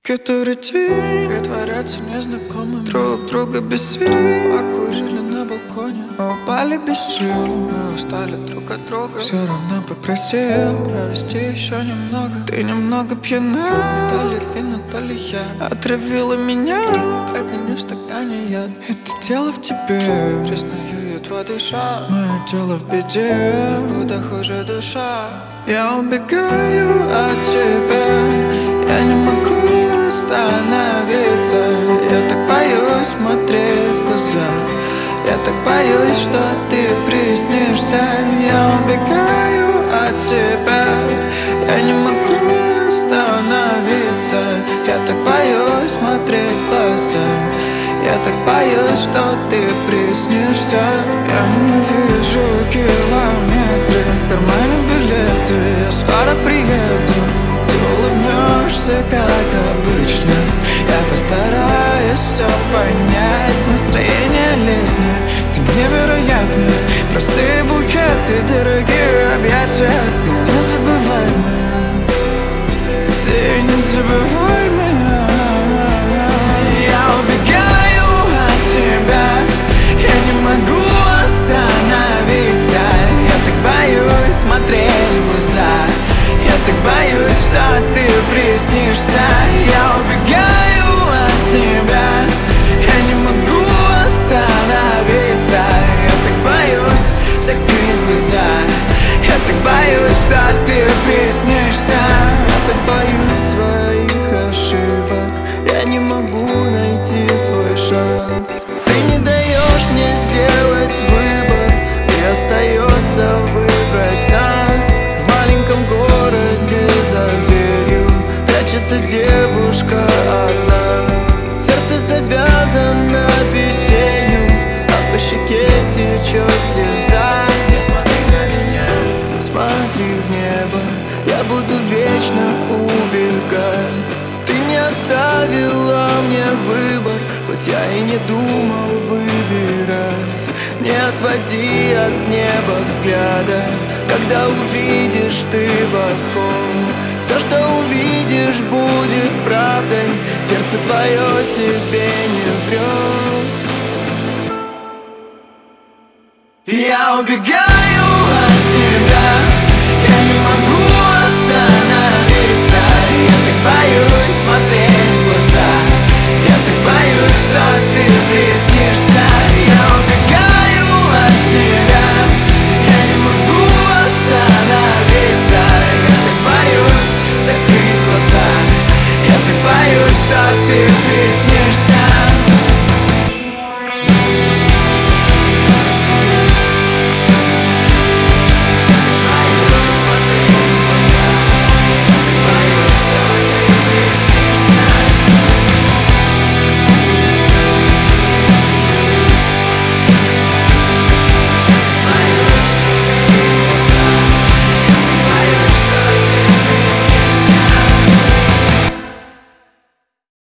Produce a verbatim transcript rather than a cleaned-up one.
Который день притворятся незнакомыми, друг друга без сил. Покурили на балконе, упали без сил. Мы устали друг от друга, все равно попросил провести еще немного. Ты немного пьяна, то ли вина, то ли я. Отравила меня, как огонь в стакане яд. Это дело в тебе, признаю, едва душа. Мое тело в беде, куда хуже душа. Я убегаю от тебя, я не могу остановиться. Я так боюсь смотреть в глаза. Я так боюсь, что ты приснишься. Я убегаю от тебя, я не могу остановиться. Я так боюсь смотреть в глаза. Я так боюсь, что ты приснишься. Я ненавижу километры, в кармане билеты. Я скоро приеду, ты улыбнешься, как обычно. Я постараюсь все понять. Настроение летнее, ты невероятная. Простые букеты, дорогие объятия. Ты незабываемая, ты незабываемая. Я убегаю от тебя, я не могу остановиться. Я так боюсь смотреть в глаза. Я так боюсь, что ты приснишься. Я убегаю от тебя, я не могу остановиться. Я так боюсь закрыть глаза. Я так боюсь, что ты приснишься. Я так боюсь своих ошибок. Я не могу найти свой шанс. Ты не даешь мне сделать выбор, и остается выбрать нас. В маленьком городе за дверью прячется девушка одна. Сердце завязано петелью, а по щеке течет слеза. Не смотри на меня, смотри в небо. Я буду вечно убегать. Ты не оставила мне выбор, хоть я и не думал выбирать. Не отводи от неба взгляда, когда увидишь ты восход. Все, что увидишь, будет правдой. Сердце твое тебе не врет. Я убегаю от тебя, я не могу остановиться. Я так боюсь смотреть в глаза. Я так боюсь, что ты приснишься. Я убегаю от тебя, я не могу остановиться. Я так боюсь закрыть глаза. Я так боюсь, что ты приснишься.